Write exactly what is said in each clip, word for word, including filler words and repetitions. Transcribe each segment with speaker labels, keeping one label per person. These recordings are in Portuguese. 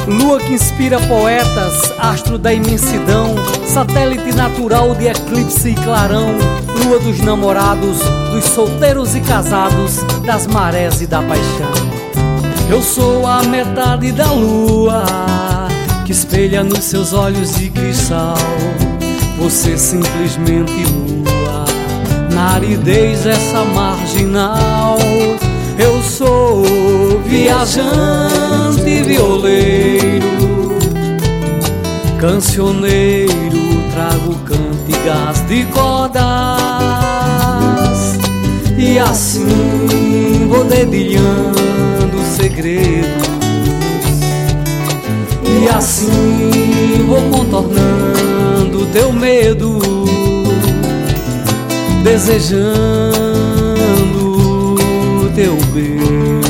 Speaker 1: Lua que inspira poetas, astro da imensidão, satélite natural de eclipse e clarão, lua dos namorados, dos solteiros e casados, das marés e da paixão. Eu sou a metade da lua que espelha nos seus olhos de cristal. Você simplesmente lua na aridez dessa marginal. Eu sou viajante, violeiro, cancioneiro, trago cantigas de cordas, e assim vou dedilhando segredos, e assim vou contornando teu medo, desejando teu beijo.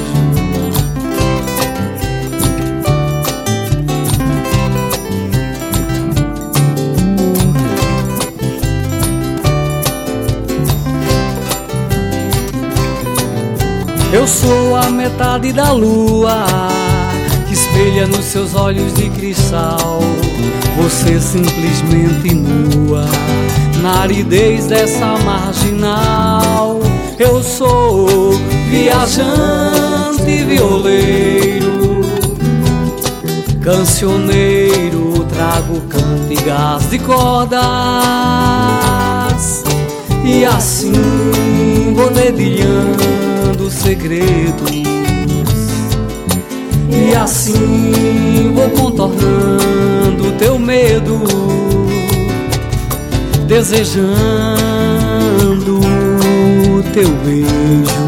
Speaker 1: Eu sou a metade da lua que espelha nos seus olhos de cristal. Você simplesmente nua na aridez dessa marginal. Eu sou viajante, violeiro, cancioneiro, trago cantigas de cordas, e assim vou dedilhando segredos, e assim vou contornando teu medo, desejando teu beijo.